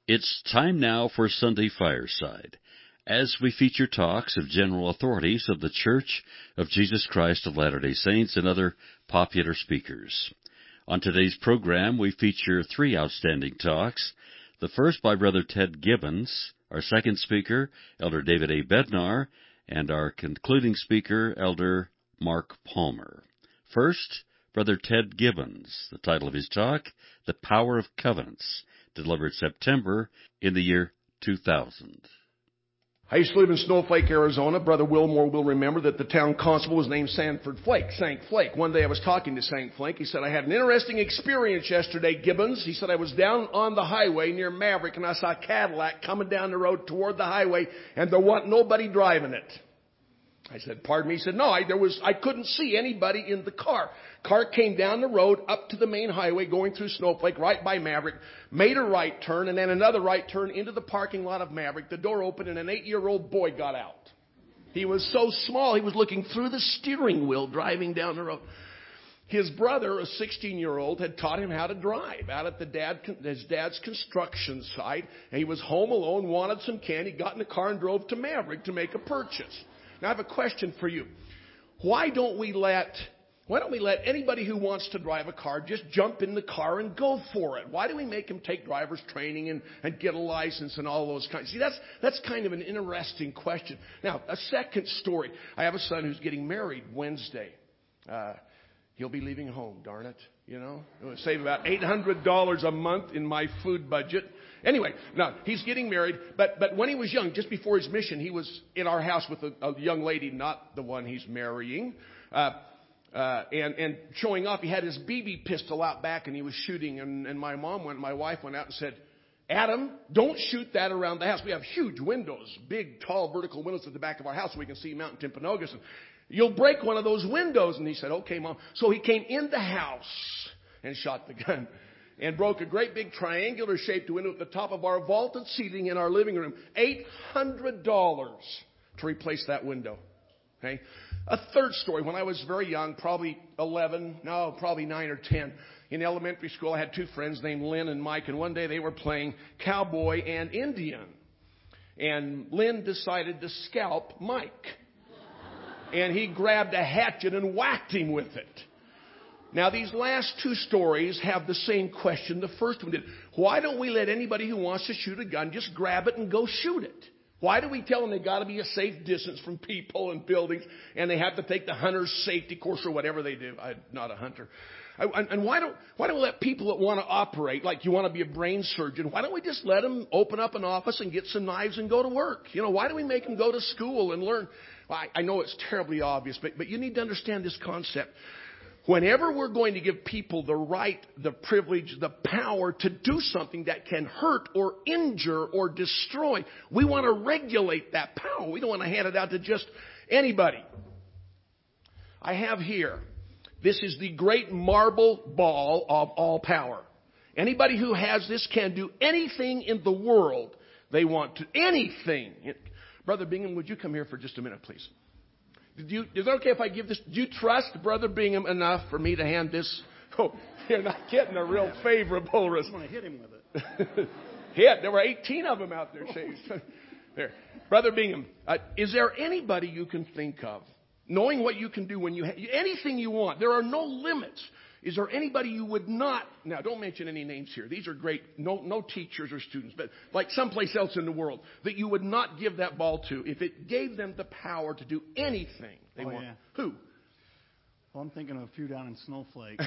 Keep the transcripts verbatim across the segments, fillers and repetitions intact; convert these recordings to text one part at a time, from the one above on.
It's time now for Sunday Fireside, as we feature talks of general authorities of the Church of Jesus Christ of Latter-day Saints and other popular speakers. On today's program, we feature three outstanding talks. The first by Brother Ted Gibbons, our second speaker, Elder David A. Bednar, and our concluding speaker, Elder Mark Palmer. First, Brother Ted Gibbons. The title of his talk, The Power of Covenants, delivered September in the year two thousand. I used to live in Snowflake, Arizona. Brother Wilmore will remember that the town constable was named Sanford Flake, Sank Flake. One day I was talking to Sank Flake. He said, I had an interesting experience yesterday, Gibbons. He said, I was down on the highway near Maverick, and I saw a Cadillac coming down the road toward the highway, and there wasn't nobody driving it. I said, pardon me? He said, no, I, there was, I couldn't see anybody in the car. Car came down the road up to the main highway going through Snowflake right by Maverick, made a right turn and then another right turn into the parking lot of Maverick. The door opened and an eight-year-old boy got out. He was so small, he was looking through the steering wheel driving down the road. His brother, a sixteen-year-old, had taught him how to drive out at the dad, his dad's construction site. And he was home alone, wanted some candy, got in the car and drove to Maverick to make a purchase. Now I have a question for you. Why don't we let, why don't we let anybody who wants to drive a car just jump in the car and go for it? Why do we make them take driver's training and, and get a license and all those kinds? See, that's, that's kind of an interesting question. Now, a second story. I have a son who's getting married Wednesday. Uh, he'll be leaving home, darn it. You know, it would save about eight hundred dollars a month in my food budget. Anyway, no, he's getting married, but but when he was young, just before his mission, he was in our house with a, a young lady, not the one he's marrying, uh, uh, and and showing off. He had his B B pistol out back, and he was shooting. And, and my mom went, my wife went out and said, Adam, don't shoot that around the house. We have huge windows, big, tall, vertical windows at the back of our house, so we can see Mount Timpanogos. And you'll break one of those windows. And he said, okay, Mom. So he came in the house and shot the gun and broke a great big triangular-shaped window at the top of our vaulted ceiling in our living room. eight hundred dollars to replace that window. Okay. A third story. When I was very young, probably eleven, no, probably nine or ten, in elementary school, I had two friends named Lynn and Mike, and one day they were playing cowboy and Indian. And Lynn decided to scalp Mike. And he grabbed a hatchet and whacked him with it. Now, these last two stories have the same question the first one did. Why don't we let anybody who wants to shoot a gun just grab it and go shoot it? Why do we tell them they got to be a safe distance from people and buildings, and they have to take the hunter's safety course or whatever they do? I'm not a hunter. And why don't why don't we let people that want to operate, like you want to be a brain surgeon, why don't we just let them open up an office and get some knives and go to work? You know, why do we make them go to school and learn? Well, I, I know it's terribly obvious, but, but you need to understand this concept. Whenever we're going to give people the right, the privilege, the power to do something that can hurt or injure or destroy, we want to regulate that power. We don't want to hand it out to just anybody. I have here, this is the great marble ball of all power. Anybody who has this can do anything in the world they want to. Anything. Brother Bingham, would you come here for just a minute, please? Did you, is it okay if I give this? Do you trust Brother Bingham enough for me to hand this? Oh, you're not getting a real favorable response. I'm going to hit him with it. Hit. There were eighteen of them out there. There. Brother Bingham, uh, is there anybody you can think of, knowing what you can do when you ha- anything you want? There are no limits. Is there anybody you would not, now don't mention any names here. These are great, no, no teachers or students, but like someplace else in the world that you would not give that ball to if it gave them the power to do anything they oh, want. Yeah. Who? Well, I'm thinking of a few down in Snowflake.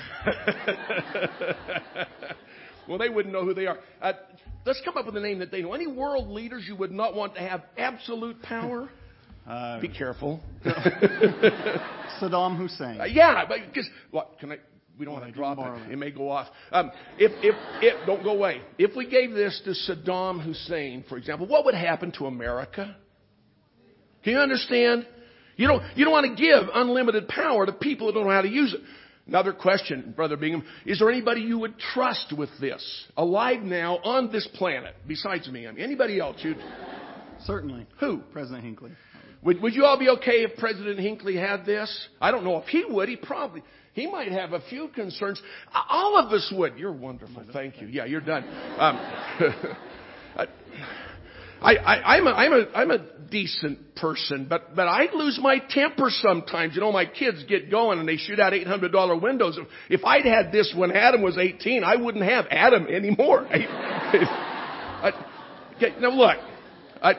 Well, they wouldn't know who they are. Uh, let's come up with a name that they know. Any world leaders you would not want to have absolute power? Uh, Be careful. Saddam Hussein. Uh, yeah, but because, what, can I... We don't well, want to drop it. it. It may go off. Um, if, if, if, don't go away. If we gave this to Saddam Hussein, for example, what would happen to America? Can you understand? You don't, you don't want to give unlimited power to people who don't know how to use it. Another question, Brother Bingham. Is there anybody you would trust with this? Alive now on this planet, besides me? I mean, anybody else? You'd... Certainly. Who? President Hinckley. Would, would you all be okay if President Hinckley had this? I don't know if he would. He probably... He might have a few concerns. All of us would. You're wonderful. Thank you. Yeah, you're done. Um, I, I, I, I'm a, I'm a, I'm a decent person, but, but I lose my temper sometimes. You know, my kids get going and they shoot out eight hundred dollar windows. If I'd had this when Adam was eighteen, I wouldn't have Adam anymore. I, I, okay, now look, I,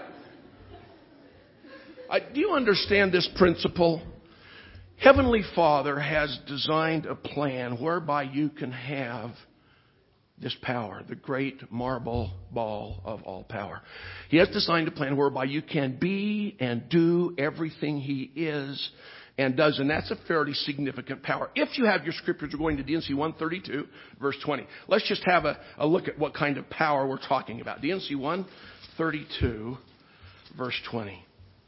I, do you understand this principle? Heavenly Father has designed a plan whereby you can have this power, the great marble ball of all power. He has designed a plan whereby you can be and do everything He is and does. And that's a fairly significant power. If you have your scriptures, we're going to D and C one thirty-two, verse twenty. Let's just have a, a look at what kind of power we're talking about. D and C one thirty-two, verse twenty.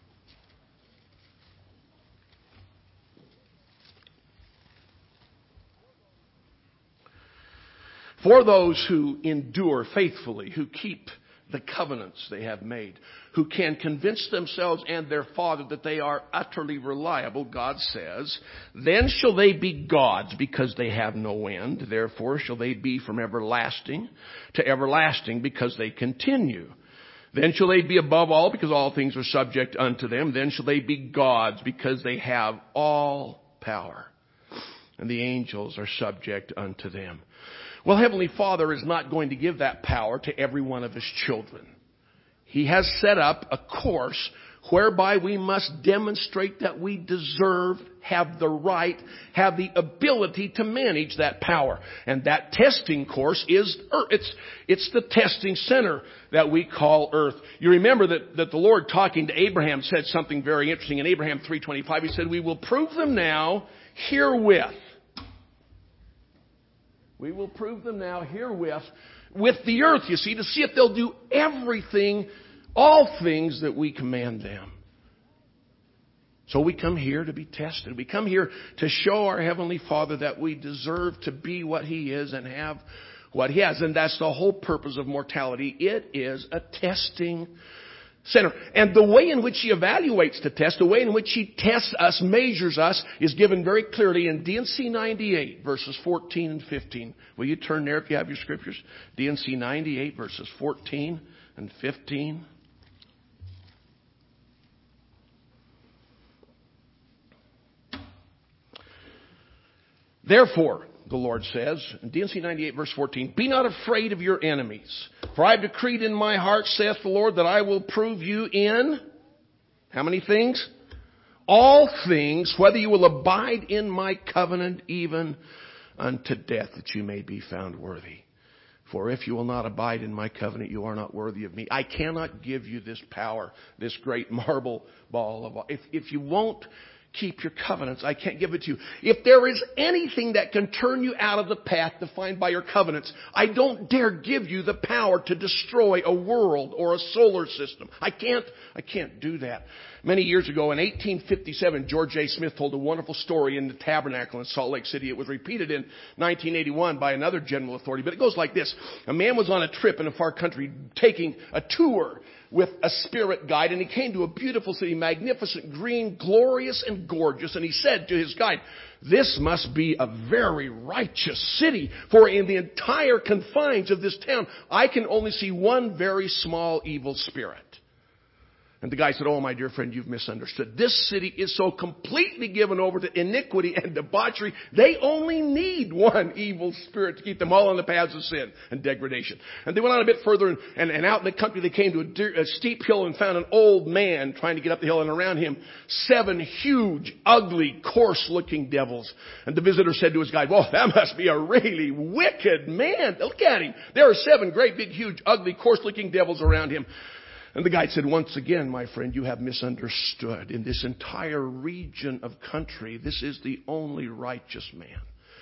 For those who endure faithfully, who keep the covenants they have made, who can convince themselves and their Father that they are utterly reliable, God says, then shall they be gods because they have no end. Therefore shall they be from everlasting to everlasting because they continue. Then shall they be above all because all things are subject unto them. Then shall they be gods because they have all power. And the angels are subject unto them. Well, Heavenly Father is not going to give that power to every one of His children. He has set up a course whereby we must demonstrate that we deserve, have the right, have the ability to manage that power. And that testing course is Earth. It's, it's the testing center that we call Earth. You remember that, that the Lord, talking to Abraham, said something very interesting. In Abraham three twenty-five, He said, we will prove them now herewith. We will prove them now herewith with the earth, you see, to see if they'll do everything, all things that we command them. So we come here to be tested. We come here to show our Heavenly Father that we deserve to be what He is and have what He has. And that's the whole purpose of mortality. It is a testing center. And the way in which He evaluates the test, the way in which He tests us, measures us, is given very clearly in D and C ninety-eight, verses fourteen and fifteen. Will you turn there if you have your scriptures? D and C ninety-eight, verses fourteen and fifteen. Therefore, the Lord says, in D and C ninety-eight, verse fourteen, be not afraid of your enemies, for I have decreed in my heart, saith the Lord, that I will prove you in, how many things? All things, whether you will abide in my covenant even unto death, that you may be found worthy. For if you will not abide in my covenant, you are not worthy of me. I cannot give you this power, this great marble ball of all. If, if you won't keep your covenants, I can't give it to you. If there is anything that can turn you out of the path defined by your covenants, I don't dare give you the power to destroy a world or a solar system. I can't, I can't do that. Many years ago in eighteen fifty-seven, George A. Smith told a wonderful story in the Tabernacle in Salt Lake City. It was repeated in nineteen eighty-one by another general authority, but it goes like this. A man was on a trip in a far country taking a tour with a spirit guide, and he came to a beautiful city, magnificent, green, glorious, and gorgeous. And he said to his guide, this must be a very righteous city, for in the entire confines of this town, I can only see one very small evil spirit. And the guy said, oh, my dear friend, you've misunderstood. This city is so completely given over to iniquity and debauchery, they only need one evil spirit to keep them all on the paths of sin and degradation. And they went on a bit further, and, and, and out in the country they came to a, dear, a steep hill and found an old man trying to get up the hill, and around him seven huge, ugly, coarse-looking devils. And the visitor said to his guide, well, that must be a really wicked man. Look at him. There are seven great, big, huge, ugly, coarse-looking devils around him. And the guide said, once again, my friend, you have misunderstood. In this entire region of country, this is the only righteous man.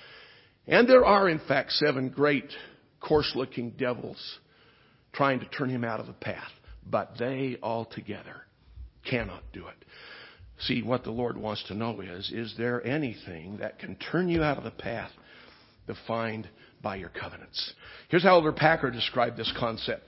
And there are, in fact, seven great, coarse-looking devils trying to turn him out of the path. But they altogether cannot do it. See, what the Lord wants to know is, is there anything that can turn you out of the path defined by your covenants? Here's how Elder Packer described this concept.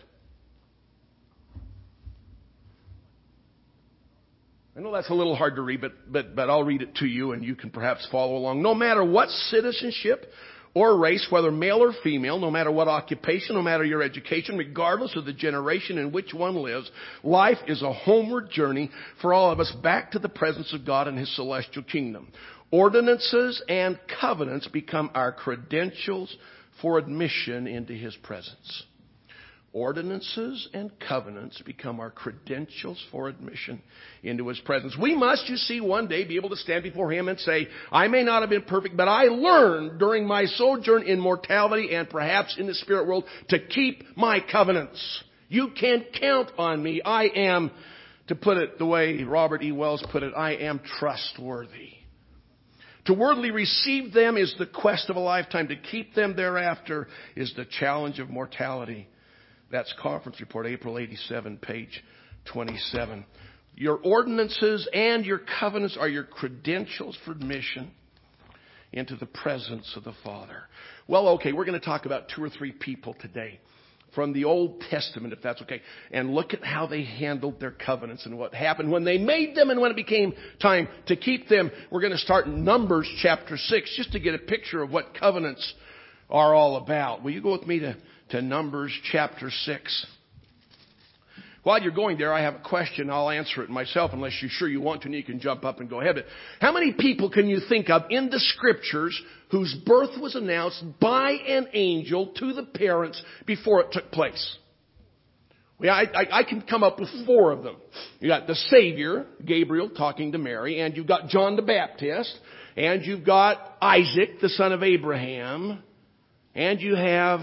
I know that's a little hard to read, but, but, but I'll read it to you and you can perhaps follow along. No matter what citizenship or race, whether male or female, no matter what occupation, no matter your education, regardless of the generation in which one lives, life is a homeward journey for all of us back to the presence of God and His celestial kingdom. Ordinances and covenants become our credentials for admission into His presence. Ordinances and covenants become our credentials for admission into His presence. We must, you see, one day be able to stand before Him and say, I may not have been perfect, but I learned during my sojourn in mortality and perhaps in the spirit world to keep my covenants. You can count on me. I am, to put it the way Robert E. Wells put it, I am trustworthy. To worthily receive them is the quest of a lifetime. To keep them thereafter is the challenge of mortality. That's Conference Report, April eighty-seven, page twenty-seven. Your ordinances and your covenants are your credentials for admission into the presence of the Father. Well, okay, we're going to talk about two or three people today from the Old Testament, if that's okay, and look at how they handled their covenants and what happened when they made them and when it became time to keep them. We're going to start in Numbers chapter six just to get a picture of what covenants are all about. Will you go with me to to Numbers chapter six. While you're going there, I have a question. I'll answer it myself unless you're sure you want to, and you can jump up and go ahead. But how many people can you think of in the Scriptures whose birth was announced by an angel to the parents before it took place? Well, I, I, I can come up with four of them. You got the Savior, Gabriel, talking to Mary, and you've got John the Baptist, and you've got Isaac, the son of Abraham, and you have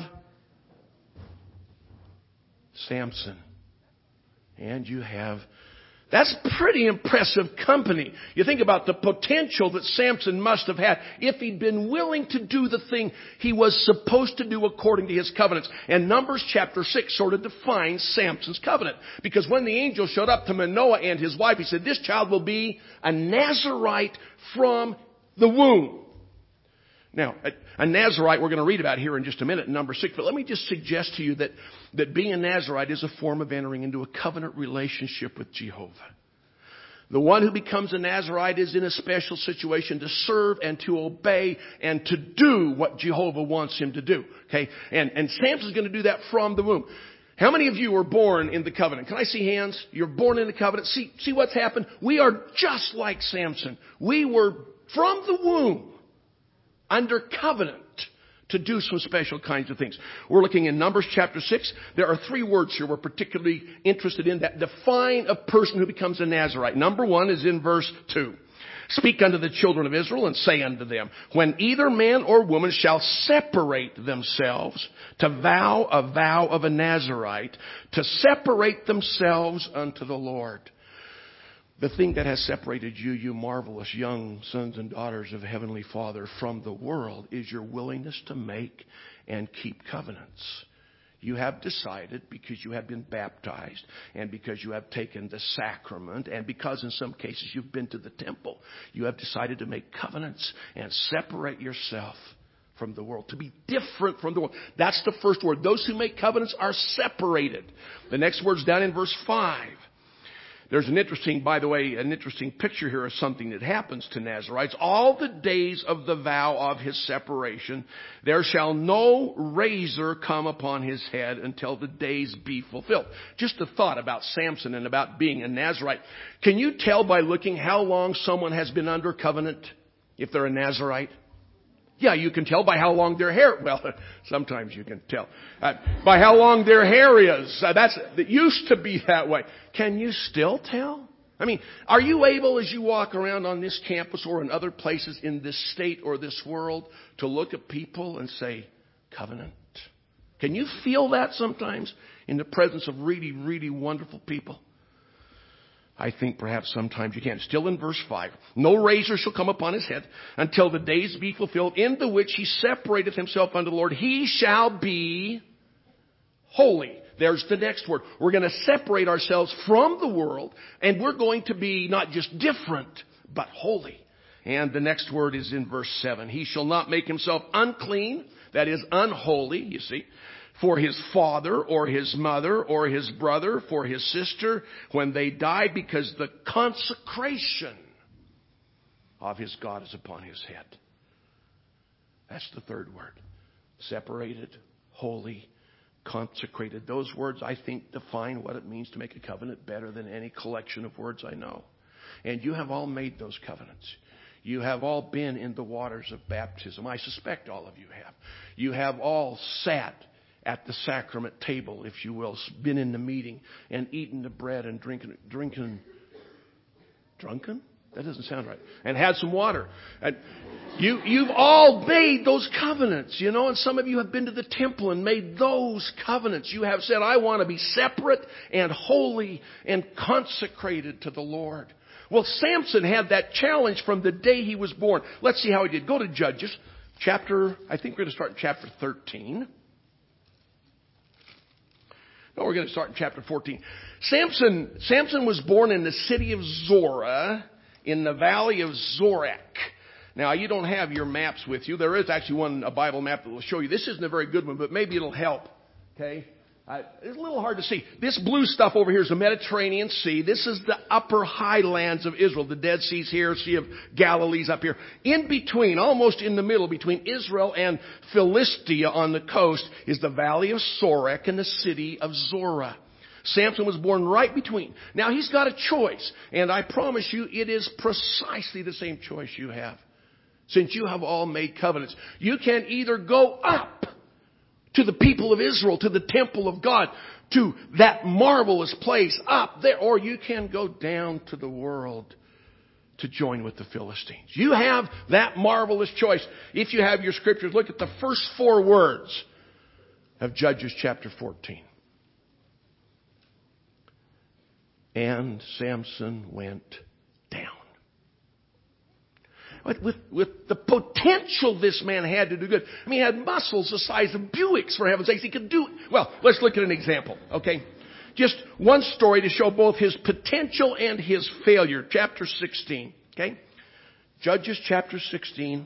Samson. And you have, that's pretty impressive company. You think about the potential that Samson must have had if he'd been willing to do the thing he was supposed to do according to his covenants. And Numbers chapter six sort of defines Samson's covenant. Because when the angel showed up to Manoah and his wife, he said, this child will be a Nazirite from the womb. Now, a Nazirite we're going to read about here in just a minute in number six, but let me just suggest to you that, that being a Nazirite is a form of entering into a covenant relationship with Jehovah. The one who becomes a Nazirite is in a special situation to serve and to obey and to do what Jehovah wants him to do. Okay? And, and Samson's going to do that from the womb. How many of you were born in the covenant? Can I see hands? You're born in the covenant. See, see what's happened? We are just like Samson. We were from the womb under covenant to do some special kinds of things. We're looking in Numbers chapter six. There are three words here we're particularly interested in that define a person who becomes a Nazirite. Number one is in verse two. Speak unto the children of Israel and say unto them, when either man or woman shall separate themselves to vow a vow of a Nazirite, to separate themselves unto the Lord. The thing that has separated you, you marvelous young sons and daughters of Heavenly Father, from the world is your willingness to make and keep covenants. You have decided, because you have been baptized and because you have taken the sacrament and because in some cases you've been to the temple, you have decided to make covenants and separate yourself from the world, to be different from the world. That's the first word. Those who make covenants are separated. The next word's down in verse five. There's an interesting, by the way, an interesting picture here of something that happens to Nazirites. All the days of the vow of his separation, there shall no razor come upon his head until the days be fulfilled. Just a thought about Samson and about being a Nazirite. Can you tell by looking how long someone has been under covenant if they're a Nazirite? Yeah, you can tell by how long their hair, well, sometimes you can tell, uh, by how long their hair is. Uh, that's, it used to be that way. Can you still tell? I mean, are you able as you walk around on this campus or in other places in this state or this world to look at people and say, covenant? Can you feel that sometimes in the presence of really, really wonderful people? I think perhaps sometimes you can. Still in verse five. No razor shall come upon his head until the days be fulfilled, in the which he separateth himself unto the Lord. He shall be holy. There's the next word. We're going to separate ourselves from the world, and we're going to be not just different, but holy. And the next word is in verse seven. He shall not make himself unclean, that is unholy, you see, for his father or his mother or his brother, for his sister, when they die, because the consecration of his God is upon his head. That's the third word. Separated, holy, consecrated. Those words, I think, define what it means to make a covenant better than any collection of words I know. And you have all made those covenants. You have all been in the waters of baptism. I suspect all of you have. You have all sat at the sacrament table, if you will, been in the meeting and eaten the bread and drinking, drinking, drunken? That doesn't sound right. And had some water. And you, you've all made those covenants, you know, and some of you have been to the temple and made those covenants. You have said, I want to be separate and holy and consecrated to the Lord. Well, Samson had that challenge from the day he was born. Let's see how he did. Go to Judges, chapter, I think we're going to start in chapter thirteen. No, we're going to start in chapter fourteen. Samson, Samson was born in the city of Zorah, in the valley of Zorek. Now, you don't have your maps with you. There is actually one, a Bible map that will show you. This isn't a very good one, but maybe it'll help. Okay? Uh, it's a little hard to see. This blue stuff over here is the Mediterranean Sea. This is the upper highlands of Israel. The Dead Sea's here, Sea of Galilee's up here. In between, almost in the middle, between Israel and Philistia on the coast, is the valley of Sorek and the city of Zorah. Samson was born right between. Now, he's got a choice. And I promise you, it is precisely the same choice you have. Since you have all made covenants. You can either go up to the people of Israel, to the temple of God, to that marvelous place up there, or you can go down to the world to join with the Philistines. You have that marvelous choice. If you have your scriptures, look at the first four words of Judges chapter fourteen. And Samson went down. With, with the potential this man had to do good. I mean, he had muscles the size of Buicks, for heaven's sakes. He could do... Well, let's look at an example, okay? Just one story to show both his potential and his failure. Chapter sixteen, okay? Judges chapter sixteen,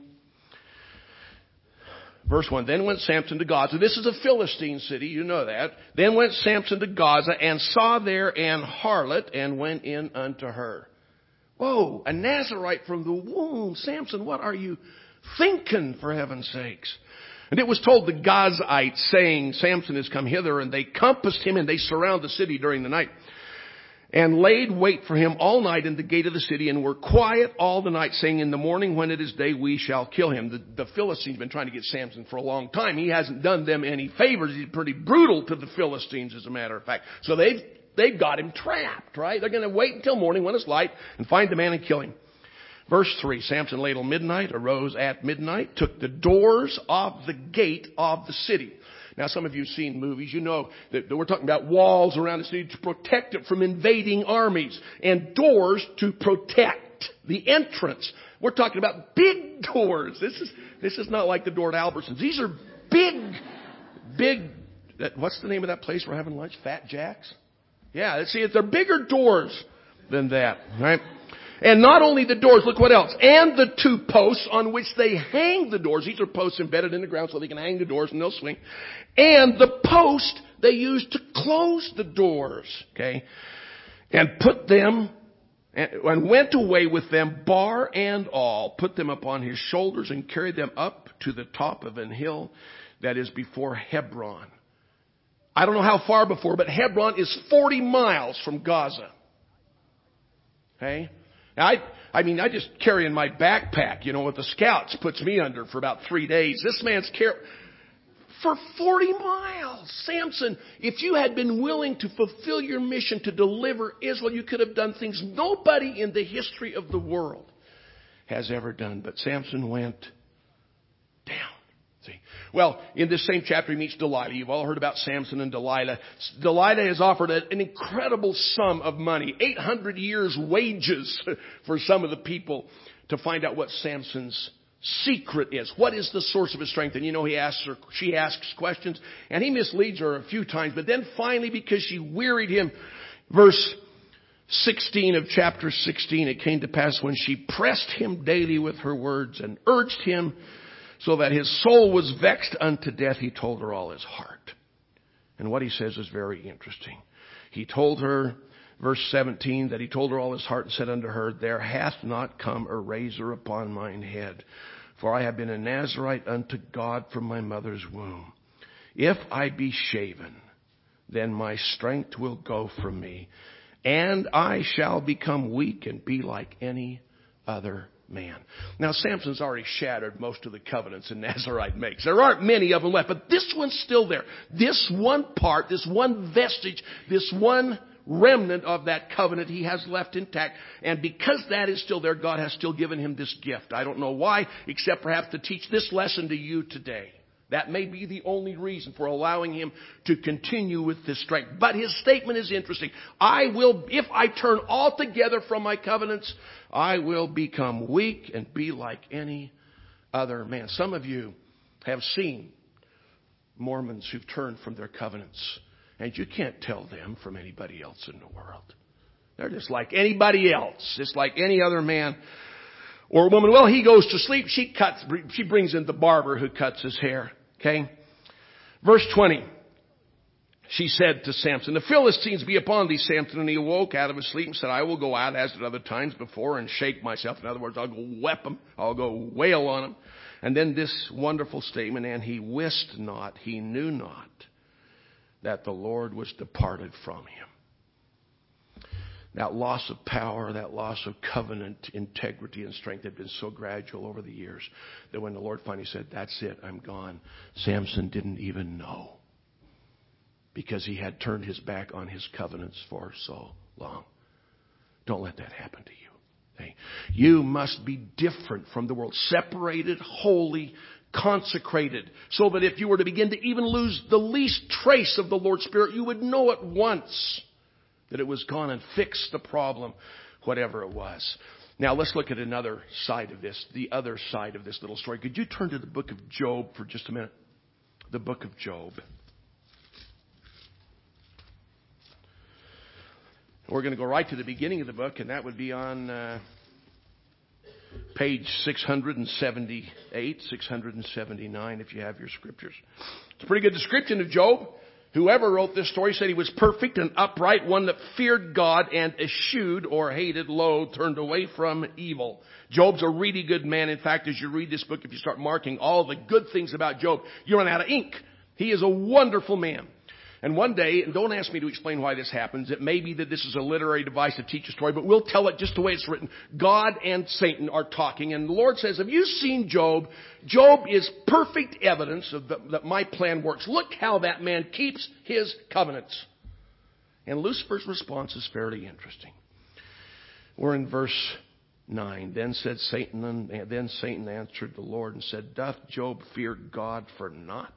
verse one. Then went Samson to Gaza. This is a Philistine city, you know that. Then went Samson to Gaza and saw there an harlot and went in unto her. Whoa, a Nazarite from the womb. Samson, what are you thinking, for heaven's sakes? And it was told the Gazites, saying, Samson has come hither, and they compassed him, and they surround the city during the night, and laid wait for him all night in the gate of the city, and were quiet all the night, saying, in the morning when it is day, we shall kill him. The, the Philistines have been trying to get Samson for a long time. He hasn't done them any favors. He's pretty brutal to the Philistines, as a matter of fact. So they've They've got him trapped, right? They're going to wait until morning when it's light and find the man and kill him. Verse three, Samson lay till midnight, arose at midnight, took the doors of the gate of the city. Now, some of you have seen movies. You know that we're talking about walls around the city to protect it from invading armies and doors to protect the entrance. We're talking about big doors. This is, this is not like the door at Albertsons. These are big, big, what's the name of that place we're having lunch? Fat Jack's? Yeah, see, they're bigger doors than that, right? And not only the doors, look what else. And the two posts on which they hang the doors. These are posts embedded in the ground so they can hang the doors and they'll swing. And the post they use to close the doors, okay? And put them, and went away with them, bar and all, put them upon his shoulders and carried them up to the top of an hill that is before Hebron. I don't know how far before, but Hebron is forty miles from Gaza. Okay? Now, I, I mean, I just carry in my backpack, you know, with the scouts, puts me under for about three days. This man's car for forty miles. Samson, if you had been willing to fulfill your mission to deliver Israel, you could have done things nobody in the history of the world has ever done. But Samson went down. See? Well, in this same chapter, he meets Delilah. You've all heard about Samson and Delilah. Delilah has offered an incredible sum of money, eight hundred years' wages for some of the people to find out what Samson's secret is. What is the source of his strength? And you know, he asks her, she asks questions, and he misleads her a few times. But then finally, because she wearied him, verse sixteen of chapter sixteen, it came to pass when she pressed him daily with her words and urged him, so that his soul was vexed unto death, he told her all his heart. And what he says is very interesting. He told her, verse seventeen, that he told her all his heart and said unto her, there hath not come a razor upon mine head. For I have been a Nazarite unto God from my mother's womb. If I be shaven, then my strength will go from me, and I shall become weak and be like any other man. Now, Samson's already shattered most of the covenants a Nazarite makes. There aren't many of them left, but this one's still there. This one part, this one vestige, this one remnant of that covenant he has left intact. And because that is still there, God has still given him this gift. I don't know why, except perhaps to teach this lesson to you today. That may be the only reason for allowing him to continue with this strength. But his statement is interesting. I will, if I turn altogether from my covenants, I will become weak and be like any other man. Some of you have seen Mormons who've turned from their covenants. And you can't tell them from anybody else in the world. They're just like anybody else. Just like any other man or woman. Well, he goes to sleep. She cuts, she brings in the barber who cuts his hair. Okay. Verse twenty. She said to Samson, the Philistines be upon thee, Samson. And he awoke out of his sleep and said, I will go out as at other times before and shake myself. In other words, I'll go whep them. I'll go wail on them. And then this wonderful statement, and he wist not, he knew not, that the Lord was departed from him. That loss of power, that loss of covenant integrity and strength had been so gradual over the years that when the Lord finally said, that's it, I'm gone, Samson didn't even know. Because he had turned his back on his covenants for so long. Don't let that happen to you. Okay? You must be different from the world. Separated, holy, consecrated, so that if you were to begin to even lose the least trace of the Lord's Spirit, you would know at once that it was gone and fix the problem, whatever it was. Now let's look at another side of this, the other side of this little story. Could you turn to the book of Job for just a minute? The book of Job. We're going to go right to the beginning of the book, and that would be on uh, page six seventy-eight, six seventy-nine, if you have your scriptures. It's a pretty good description of Job. Whoever wrote this story said he was perfect and upright, one that feared God and eschewed or hated, loathed, turned away from evil. Job's a really good man. In fact, as you read this book, if you start marking all the good things about Job, you run out of ink. He is a wonderful man. And one day, and don't ask me to explain why this happens, it may be that this is a literary device to teach a story, but we'll tell it just the way it's written. God and Satan are talking, and the Lord says, have you seen Job? Job is perfect evidence of the, that my plan works. Look how that man keeps his covenants. And Lucifer's response is fairly interesting. We're in verse nine. Then said Satan, and then Satan answered the Lord and said, doth Job fear God for naught?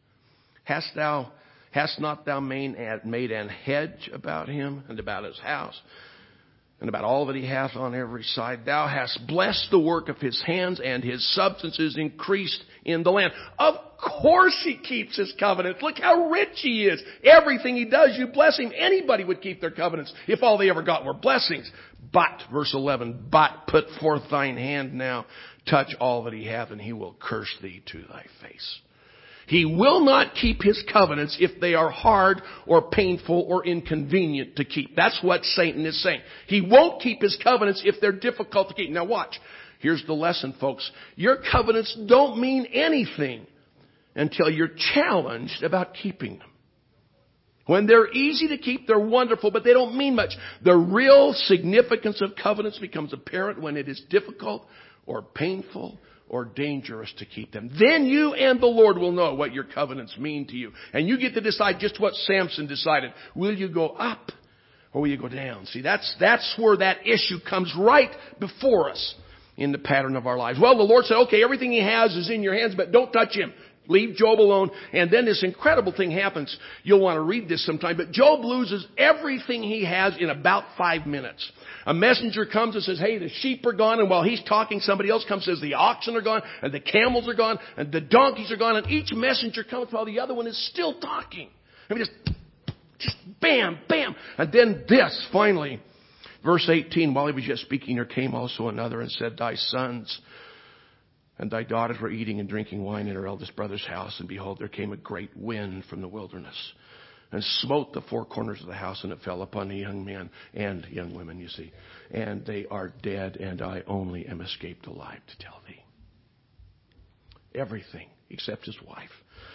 Hast thou Hast not thou made an hedge about him and about his house and about all that he hath on every side? Thou hast blessed the work of his hands, and his substance is increased in the land. Of course he keeps his covenants. Look how rich he is. Everything he does, you bless him. Anybody would keep their covenants if all they ever got were blessings. But, verse eleven, but put forth thine hand now, touch all that he hath, and he will curse thee to thy face. He will not keep his covenants if they are hard or painful or inconvenient to keep. That's what Satan is saying. He won't keep his covenants if they're difficult to keep. Now watch. Here's the lesson, folks. Your covenants don't mean anything until you're challenged about keeping them. When they're easy to keep, they're wonderful, but they don't mean much. The real significance of covenants becomes apparent when it is difficult or painful or dangerous to keep them. Then you and the Lord will know what your covenants mean to you. And you get to decide just what Samson decided. Will you go up or will you go down? See, that's, that's where that issue comes right before us in the pattern of our lives. Well, the Lord said, okay, everything he has is in your hands, but don't touch him. Leave Job alone. And then this incredible thing happens. You'll want to read this sometime. But Job loses everything he has in about five minutes. A messenger comes and says, hey, the sheep are gone. And while he's talking, somebody else comes and says, the oxen are gone, and the camels are gone, and the donkeys are gone. And each messenger comes while the other one is still talking. I mean, just, just bam, bam. And then this, finally, verse eighteen, while he was yet speaking, there came also another and said, thy sons and thy daughters were eating and drinking wine in her eldest brother's house. And behold, there came a great wind from the wilderness and smote the four corners of the house, and it fell upon the young men and young women, you see. And they are dead, and I only am escaped alive to tell thee. Everything except his wife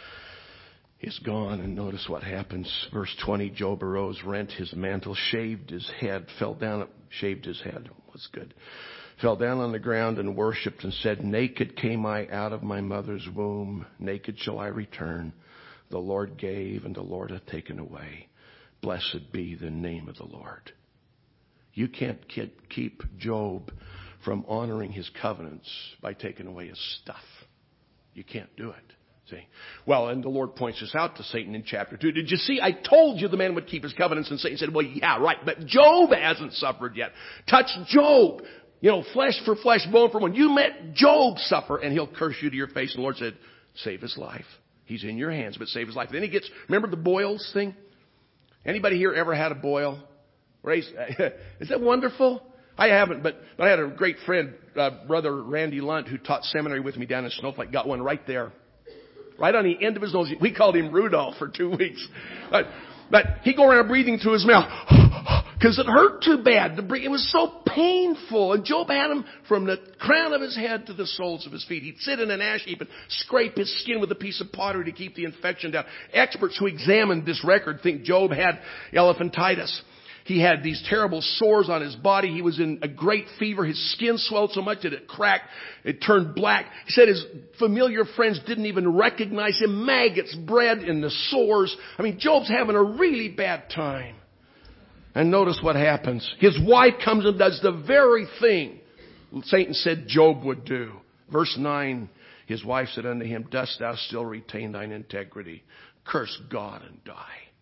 is gone. And notice what happens. Verse twenty, Job arose, rent his mantle, shaved his head, fell down, shaved his head. What's good? Fell down on the ground and worshipped and said, naked came I out of my mother's womb. Naked shall I return. The Lord gave and the Lord hath taken away. Blessed be the name of the Lord. You can't keep Job from honoring his covenants by taking away his stuff. You can't do it. See? Well, and the Lord points this out to Satan in chapter two. Did you see? I told you the man would keep his covenants. And Satan said, well, yeah, right. But Job hasn't suffered yet. Touch Job. You know, flesh for flesh, bone for bone. You met Job suffer and he'll curse you to your face. And the Lord said, save his life. He's in your hands, but save his life. Then he gets, remember the boils thing? Anybody here ever had a boil? Raise, is that wonderful? I haven't, but, but I had a great friend, uh, Brother Randy Lunt, who taught seminary with me down in Snowflake, got one right there. Right on the end of his nose. We called him Rudolph for two weeks. But, but he'd go around breathing through his mouth. Because it hurt too bad. The breath, it was so painful. And Job had him from the crown of his head to the soles of his feet. He'd sit in an ash heap and scrape his skin with a piece of pottery to keep the infection down. Experts who examined this record think Job had elephantitis. He had these terrible sores on his body. He was in a great fever. His skin swelled so much that it cracked. It turned black. He said his familiar friends didn't even recognize him. Maggots bred in the sores. I mean, Job's having a really bad time. And notice what happens. His wife comes and does the very thing Satan said Job would do. Verse nine, his wife said unto him, dost thou still retain thine integrity? Curse God and die.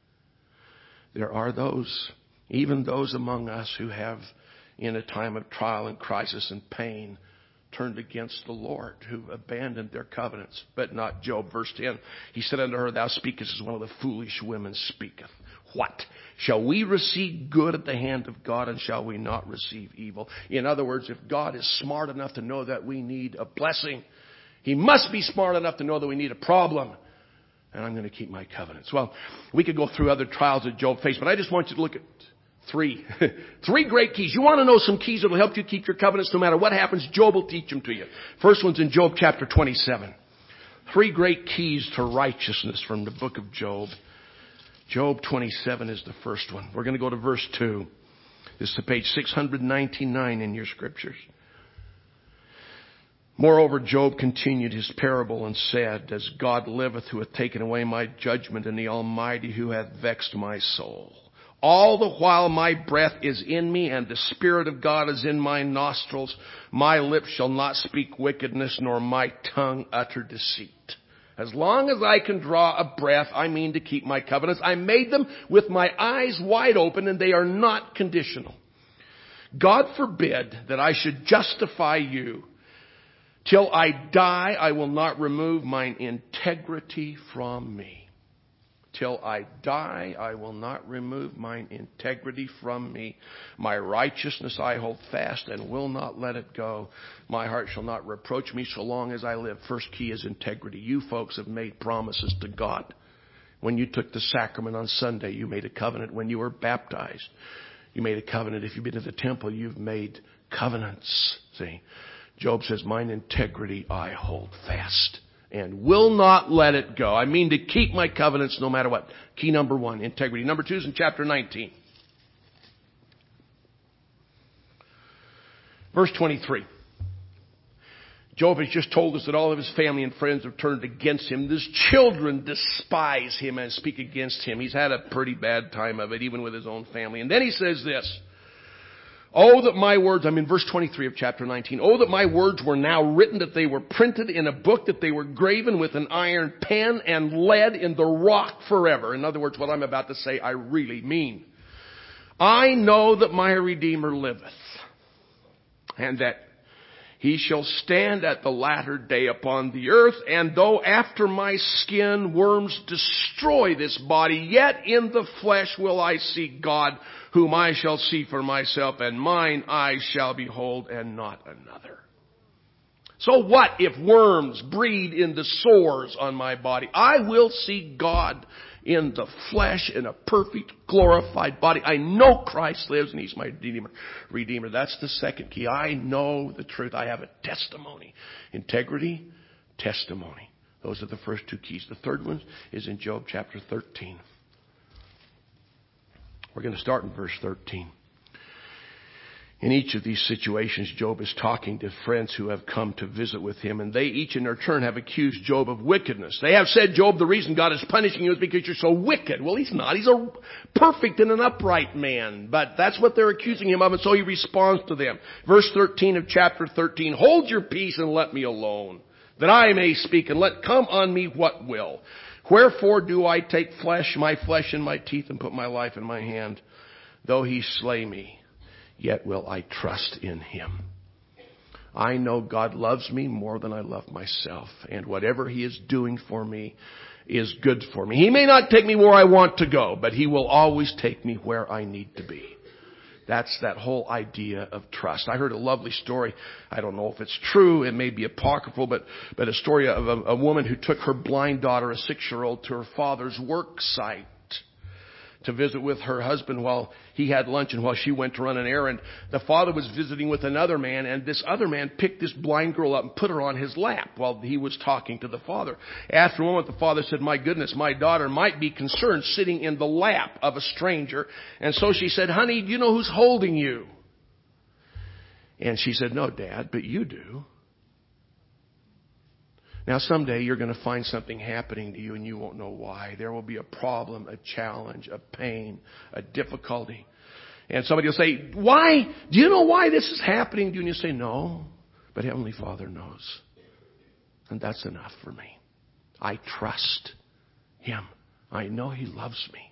There are those, even those among us who have, in a time of trial and crisis and pain, turned against the Lord, who abandoned their covenants, but not Job. Verse ten, he said unto her, thou speakest as one of the foolish women speaketh. What? Shall we receive good at the hand of God, and shall we not receive evil? In other words, if God is smart enough to know that we need a blessing, He must be smart enough to know that we need a problem. And I'm going to keep my covenants. Well, we could go through other trials that Job faced, but I just want you to look at three. Three great keys. You want to know some keys that will help you keep your covenants no matter what happens? Job will teach them to you. First one's in Job chapter twenty-seven. Three great keys to righteousness from the book of Job. Job twenty-seven is the first one. We're going to go to verse two. This is page six hundred ninety-nine in your scriptures. Moreover, Job continued his parable and said, as God liveth, who hath taken away my judgment, and the Almighty, who hath vexed my soul. All the while my breath is in me, and the Spirit of God is in my nostrils. My lips shall not speak wickedness, nor my tongue utter deceit. As long as I can draw a breath, I mean to keep my covenants. I made them with my eyes wide open, and they are not conditional. God forbid that I should justify you. Till I die, I will not remove mine integrity from me. Till I die, I will not remove mine integrity from me. My righteousness I hold fast and will not let it go. My heart shall not reproach me so long as I live. First key is integrity. You folks have made promises to God. When you took the sacrament on Sunday, you made a covenant. When you were baptized, you made a covenant. If you've been to the temple, you've made covenants. See, Job says, mine integrity I hold fast and will not let it go. I mean to keep my covenants no matter what. Key number one, integrity. Number two is in chapter nineteen. Verse twenty-three. Job has just told us that all of his family and friends have turned against him. His children despise him and speak against him. He's had a pretty bad time of it, even with his own family. And then he says this. Oh, that my words, I'm in verse twenty-three of chapter nineteen. Oh, that my words were now written, that they were printed in a book, that they were graven with an iron pen and lead in the rock forever. In other words, what I'm about to say, I really mean. I know that my Redeemer liveth, and that he shall stand at the latter day upon the earth. And though after my skin worms destroy this body, yet in the flesh will I see God, whom I shall see for myself, and mine I shall behold, and not another. So what if worms breed in the sores on my body? I will see God in the flesh, in a perfect, glorified body. I know Christ lives and He's my Redeemer. Redeemer. That's the second key. I know the truth. I have a testimony. Integrity, testimony. Those are the first two keys. The third one is in Job chapter thirteen. We're going to start in verse thirteen. In each of these situations, Job is talking to friends who have come to visit with him, and they each in their turn have accused Job of wickedness. They have said, Job, the reason God is punishing you is because you're so wicked. Well, he's not. He's a perfect and an upright man, but that's what they're accusing him of, and so he responds to them. Verse thirteen of chapter thirteen, hold your peace and let me alone, that I may speak, and let come on me what will. Wherefore do I take flesh, my flesh in my teeth, and put my life in my hand? Though he slay me, yet will I trust in him. I know God loves me more than I love myself, and whatever he is doing for me is good for me. He may not take me where I want to go, but he will always take me where I need to be. That's that whole idea of trust. I heard a lovely story. I don't know if it's true. It may be apocryphal, but, but a story of a, a woman who took her blind daughter, a six-year-old, to her father's work site to visit with her husband while he had lunch and while she went to run an errand. The father was visiting with another man, and this other man picked this blind girl up and put her on his lap while he was talking to the father. After a moment, the father said, my goodness, my daughter might be concerned sitting in the lap of a stranger. And so she said, honey, do you know who's holding you? And she said, no, Dad, but you do. Now, someday you're going to find something happening to you and you won't know why. There will be a problem, a challenge, a pain, a difficulty. And somebody will say, why? Do you know why this is happening to you? And you say, no, but Heavenly Father knows. And that's enough for me. I trust him. I know he loves me.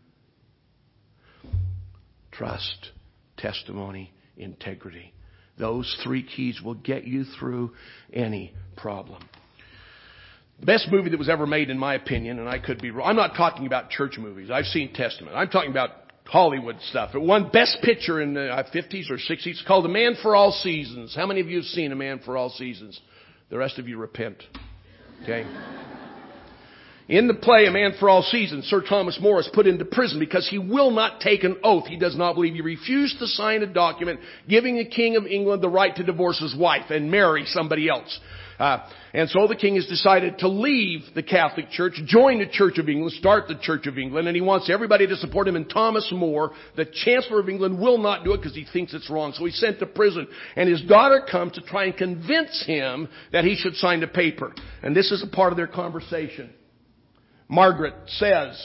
Trust, testimony, integrity. Those three keys will get you through any problem. The best movie that was ever made, in my opinion, and I could be wrong. I'm not talking about church movies. I've seen Testament. I'm talking about Hollywood stuff. It won Best Picture in the fifties or sixties. It's called A Man for All Seasons. How many of you have seen A Man for All Seasons? The rest of you repent. Okay? In the play, A Man for All Seasons, Sir Thomas More is put into prison because he will not take an oath. He does not believe. He refused to sign a document giving the King of England the right to divorce his wife and marry somebody else. Uh, and so the king has decided to leave the Catholic Church, join the Church of England, start the Church of England, and he wants everybody to support him. And Thomas More, the Chancellor of England, will not do it because he thinks it's wrong. So he's sent to prison. And his daughter comes to try and convince him that he should sign the paper. And this is a part of their conversation. Margaret says,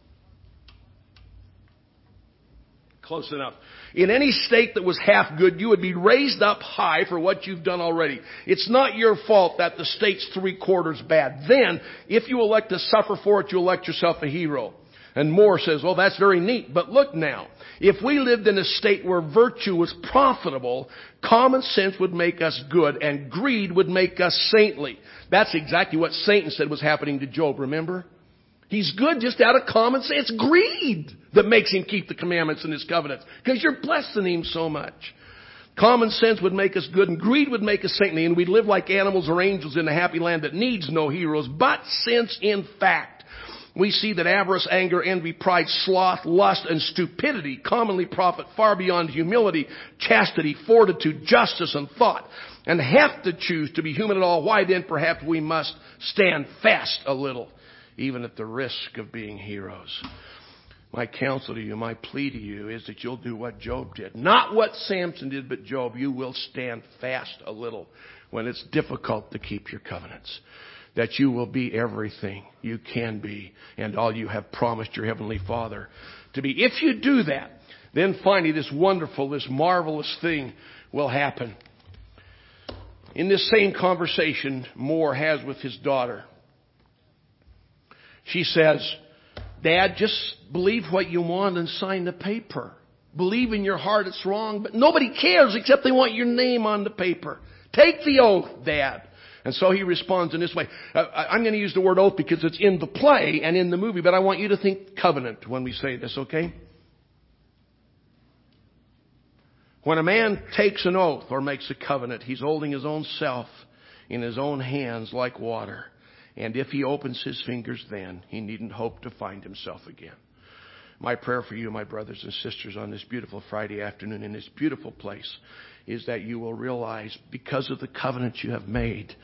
close enough, in any state that was half good, you would be raised up high for what you've done already. It's not your fault that the state's three quarters bad. Then, if you elect to suffer for it, you elect yourself a hero. And Moore says, well, that's very neat. But look now, if we lived in a state where virtue was profitable, common sense would make us good and greed would make us saintly. That's exactly what Satan said was happening to Job, remember? He's good just out of common sense. It's greed that makes him keep the commandments and his covenants because you're blessing him so much. Common sense would make us good and greed would make us saintly, and we'd live like animals or angels in a happy land that needs no heroes. But since in fact we see that avarice, anger, envy, pride, sloth, lust, and stupidity commonly profit far beyond humility, chastity, fortitude, justice, and thought, and have to choose to be human at all, why then perhaps we must stand fast a little, even at the risk of being heroes. My counsel to you, my plea to you is that you'll do what Job did. Not what Samson did, but Job. You will stand fast a little when it's difficult to keep your covenants. That you will be everything you can be and all you have promised your Heavenly Father to be. If you do that, then finally this wonderful, this marvelous thing will happen. In this same conversation Moore has with his daughter, she says, Dad, just believe what you want and sign the paper. Believe in your heart it's wrong, but nobody cares except they want your name on the paper. Take the oath, Dad. And so he responds in this way. I'm going to use the word oath because it's in the play and in the movie, but I want you to think covenant when we say this, okay? When a man takes an oath or makes a covenant, he's holding his own self in his own hands like water. And if he opens his fingers then, he needn't hope to find himself again. My prayer for you, my brothers and sisters, on this beautiful Friday afternoon in this beautiful place is that you will realize because of the covenant you have made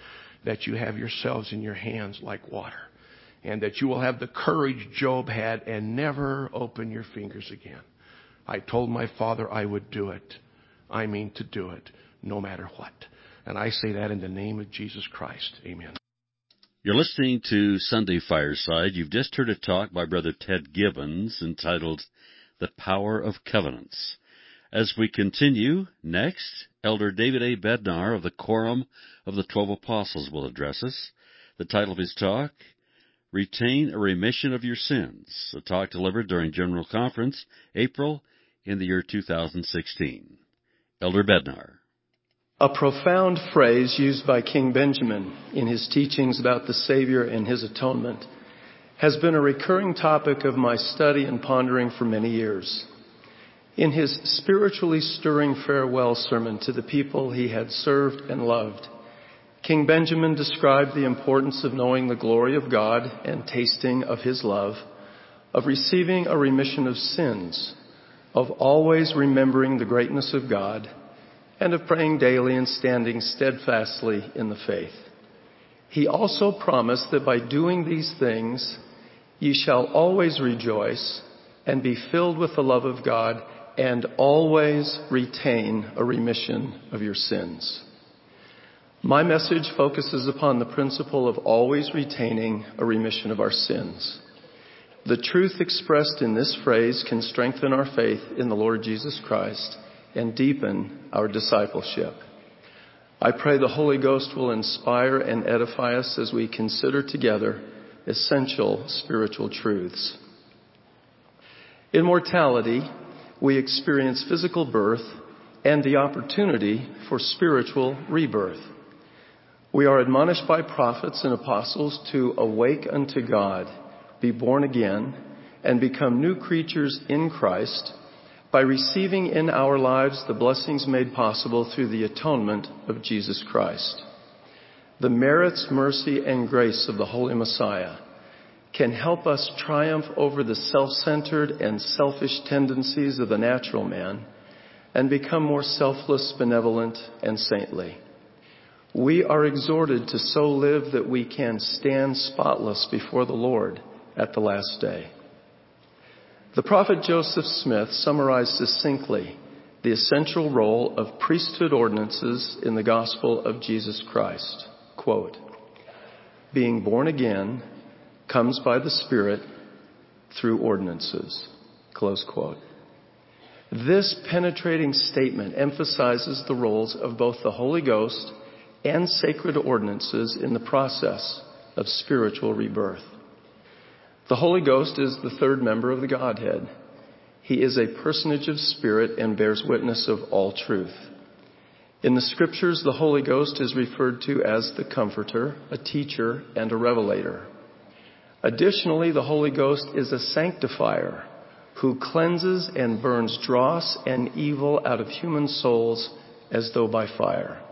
that you have yourselves in your hands like water, and that you will have the courage Job had and never open your fingers again. I told my father I would do it. I mean to do it, no matter what. And I say that in the name of Jesus Christ. Amen. You're listening to Sunday Fireside. You've just heard a talk by Brother Ted Gibbons entitled The Power of Covenants. As we continue, next, Elder David A. Bednar of the Quorum of the Twelve Apostles will address us. The title of his talk, Retain a Remission of Your Sins, a talk delivered during General Conference, April, in the year two thousand sixteen. Elder Bednar. A profound phrase used by King Benjamin in his teachings about the Savior and his atonement has been a recurring topic of my study and pondering for many years. In his spiritually stirring farewell sermon to the people he had served and loved, King Benjamin described the importance of knowing the glory of God and tasting of his love, of receiving a remission of sins, of always remembering the greatness of God, and of praying daily and standing steadfastly in the faith. He also promised that by doing these things, ye shall always rejoice and be filled with the love of God and always retain a remission of your sins. My message focuses upon the principle of always retaining a remission of our sins. The truth expressed in this phrase can strengthen our faith in the Lord Jesus Christ and deepen our discipleship. I pray the Holy Ghost will inspire and edify us as we consider together essential spiritual truths. In mortality, we experience physical birth and the opportunity for spiritual rebirth. We are admonished by prophets and apostles to awake unto God, be born again, and become new creatures in Christ by receiving in our lives the blessings made possible through the atonement of Jesus Christ. The merits, mercy, and grace of the Holy Messiah can help us triumph over the self-centered and selfish tendencies of the natural man and become more selfless, benevolent, and saintly. We are exhorted to so live that we can stand spotless before the Lord at the last day. The prophet Joseph Smith summarized succinctly the essential role of priesthood ordinances in the gospel of Jesus Christ. Quote, being born again comes by the Spirit through ordinances. Close quote. This penetrating statement emphasizes the roles of both the Holy Ghost and sacred ordinances in the process of spiritual rebirth. The Holy Ghost is the third member of the Godhead. He is a personage of spirit and bears witness of all truth. In the Scriptures, the Holy Ghost is referred to as the Comforter, a teacher, and a revelator. Additionally, the Holy Ghost is a sanctifier who cleanses and burns dross and evil out of human souls as though by fire.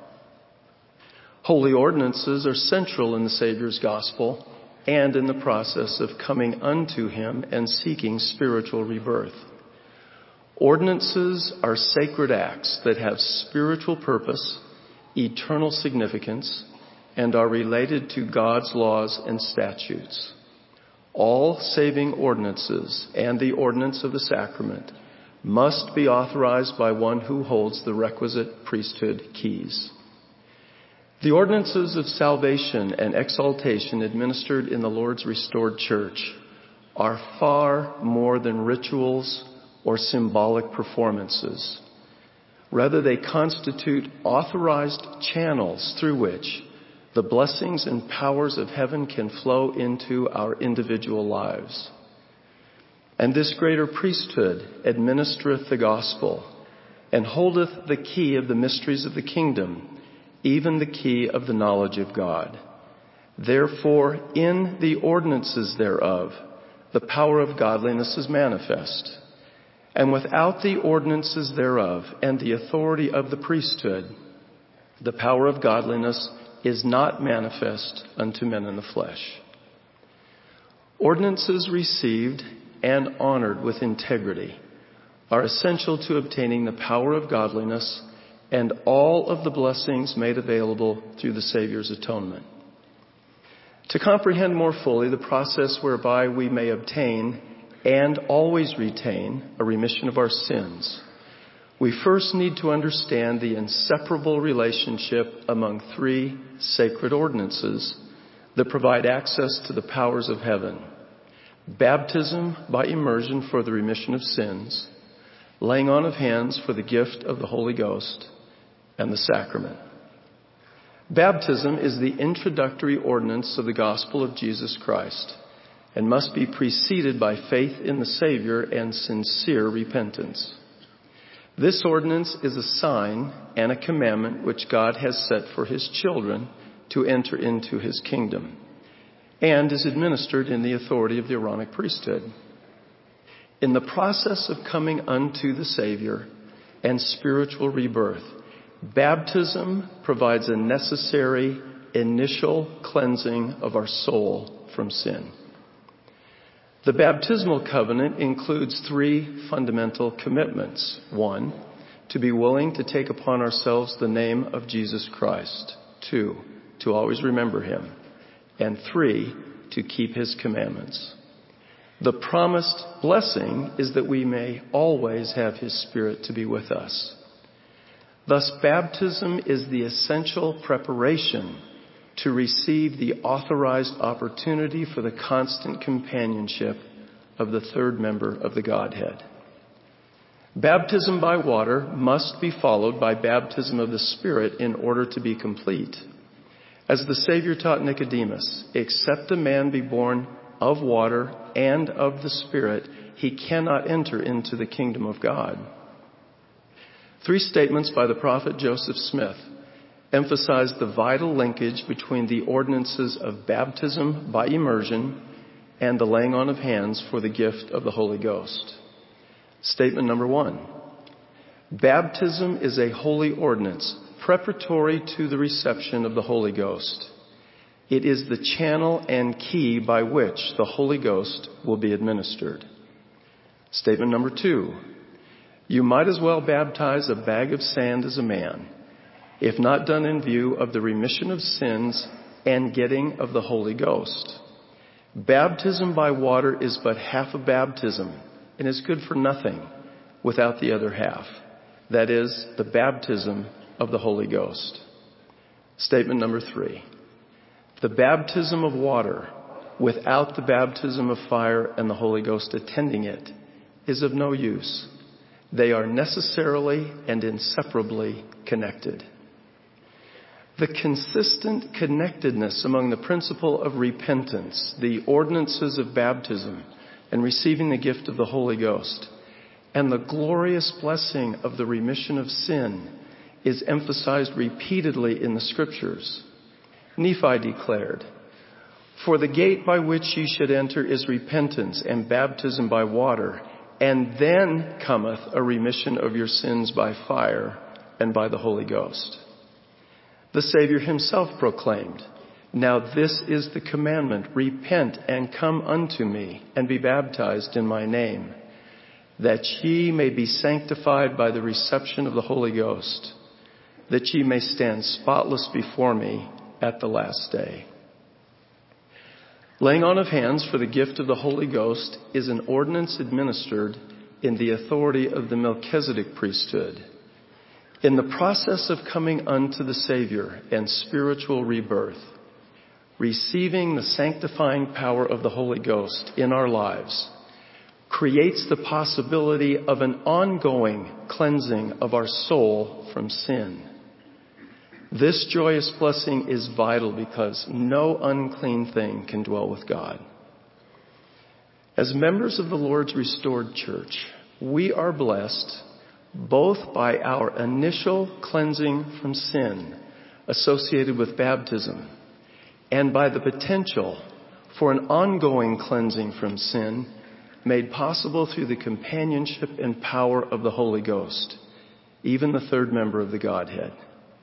Holy ordinances are central in the Savior's gospel and in the process of coming unto him and seeking spiritual rebirth. Ordinances are sacred acts that have spiritual purpose, eternal significance, and are related to God's laws and statutes. All saving ordinances and the ordinance of the sacrament must be authorized by one who holds the requisite priesthood keys. The ordinances of salvation and exaltation administered in the Lord's restored church are far more than rituals or symbolic performances. Rather, they constitute authorized channels through which the blessings and powers of heaven can flow into our individual lives. And this greater priesthood administereth the gospel, and holdeth the key of the mysteries of the kingdom, even the key of the knowledge of God. Therefore, in the ordinances thereof, the power of godliness is manifest. And without the ordinances thereof and the authority of the priesthood, the power of godliness is not manifest unto men in the flesh. Ordinances received and honored with integrity are essential to obtaining the power of godliness and all of the blessings made available through the Savior's atonement. To comprehend more fully the process whereby we may obtain and always retain a remission of our sins, we first need to understand the inseparable relationship among three sacred ordinances that provide access to the powers of heaven: baptism by immersion for the remission of sins, laying on of hands for the gift of the Holy Ghost, and the sacrament. Baptism is the introductory ordinance of the gospel of Jesus Christ and must be preceded by faith in the Savior and sincere repentance. This ordinance is a sign and a commandment which God has set for His children to enter into His kingdom, and is administered in the authority of the Aaronic priesthood. In the process of coming unto the Savior and spiritual rebirth, baptism provides a necessary initial cleansing of our soul from sin. The baptismal covenant includes three fundamental commitments. One, to be willing to take upon ourselves the name of Jesus Christ. Two, to always remember Him. And three, to keep His commandments. The promised blessing is that we may always have His Spirit to be with us. Thus, baptism is the essential preparation to receive the authorized opportunity for the constant companionship of the third member of the Godhead. Baptism by water must be followed by baptism of the Spirit in order to be complete. As the Savior taught Nicodemus, except a man be born of water and of the Spirit, he cannot enter into the kingdom of God. Three statements by the prophet Joseph Smith emphasize the vital linkage between the ordinances of baptism by immersion and the laying on of hands for the gift of the Holy Ghost. Statement number one: baptism is a holy ordinance preparatory to the reception of the Holy Ghost. It is the channel and key by which the Holy Ghost will be administered. Statement number two: you might as well baptize a bag of sand as a man, if not done in view of the remission of sins and getting of the Holy Ghost. Baptism by water is but half of baptism and is good for nothing without the other half. That is, the baptism of the Holy Ghost. Statement number three: the baptism of water without the baptism of fire and the Holy Ghost attending it is of no use. They are necessarily and inseparably connected. The consistent connectedness among the principle of repentance, the ordinances of baptism, and receiving the gift of the Holy Ghost, and the glorious blessing of the remission of sin is emphasized repeatedly in the Scriptures. Nephi declared, "For the gate by which ye should enter is repentance and baptism by water, and then cometh a remission of your sins by fire and by the Holy Ghost." The Savior Himself proclaimed, "Now this is the commandment, repent and come unto me, and be baptized in my name, that ye may be sanctified by the reception of the Holy Ghost, that ye may stand spotless before me at the last day." Laying on of hands for the gift of the Holy Ghost is an ordinance administered in the authority of the Melchizedek priesthood. In the process of coming unto the Savior and spiritual rebirth, receiving the sanctifying power of the Holy Ghost in our lives creates the possibility of an ongoing cleansing of our soul from sin. This joyous blessing is vital because no unclean thing can dwell with God. As members of the Lord's restored church, we are blessed both by our initial cleansing from sin associated with baptism and by the potential for an ongoing cleansing from sin made possible through the companionship and power of the Holy Ghost, even the third member of the Godhead.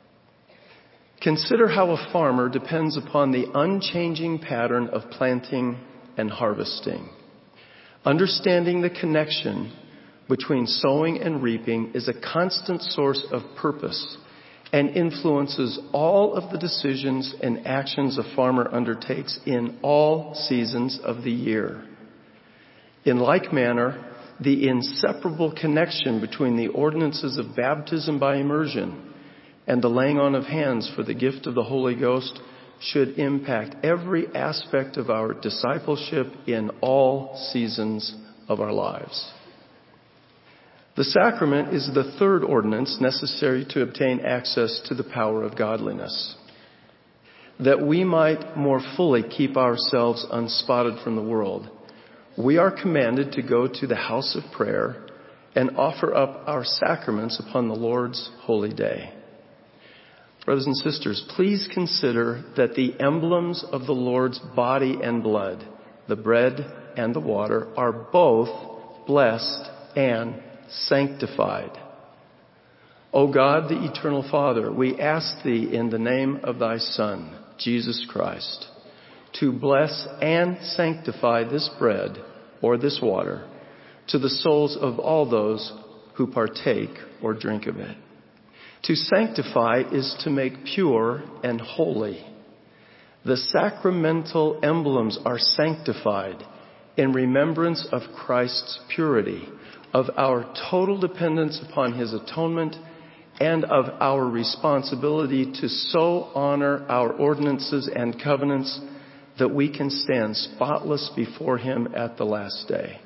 Consider how a farmer depends upon the unchanging pattern of planting and harvesting. Understanding the connection between sowing and reaping is a constant source of purpose and influences all of the decisions and actions a farmer undertakes in all seasons of the year. In like manner, the inseparable connection between the ordinances of baptism by immersion and the laying on of hands for the gift of the Holy Ghost should impact every aspect of our discipleship in all seasons of our lives. The sacrament is the third ordinance necessary to obtain access to the power of godliness. That we might more fully keep ourselves unspotted from the world, we are commanded to go to the house of prayer and offer up our sacraments upon the Lord's holy day. Brothers and sisters, please consider that the emblems of the Lord's body and blood, the bread and the water, are both blessed and sanctified. O God, the eternal Father, we ask Thee in the name of Thy Son, Jesus Christ, to bless and sanctify this bread or this water to the souls of all those who partake or drink of it. To sanctify is to make pure and holy. The sacramental emblems are sanctified in remembrance of Christ's purity, of our total dependence upon His atonement, and of our responsibility to so honor our ordinances and covenants that we can stand spotless before Him at the last day.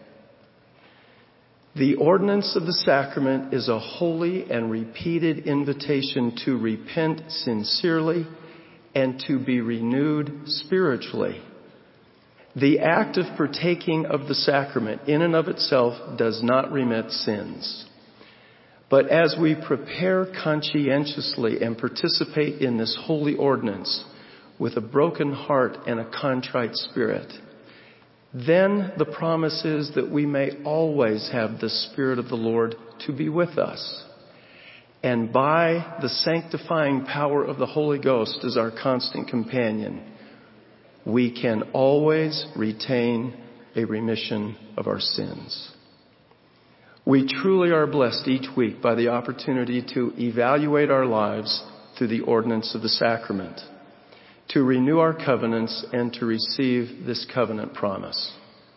The ordinance of the sacrament is a holy and repeated invitation to repent sincerely and to be renewed spiritually. The act of partaking of the sacrament in and of itself does not remit sins. But as we prepare conscientiously and participate in this holy ordinance with a broken heart and a contrite spirit, then the promise is that we may always have the Spirit of the Lord to be with us. And by the sanctifying power of the Holy Ghost as our constant companion, we can always retain a remission of our sins. We truly are blessed each week by the opportunity to evaluate our lives through the ordinance of the sacrament, to renew our covenants, and to receive this covenant promise.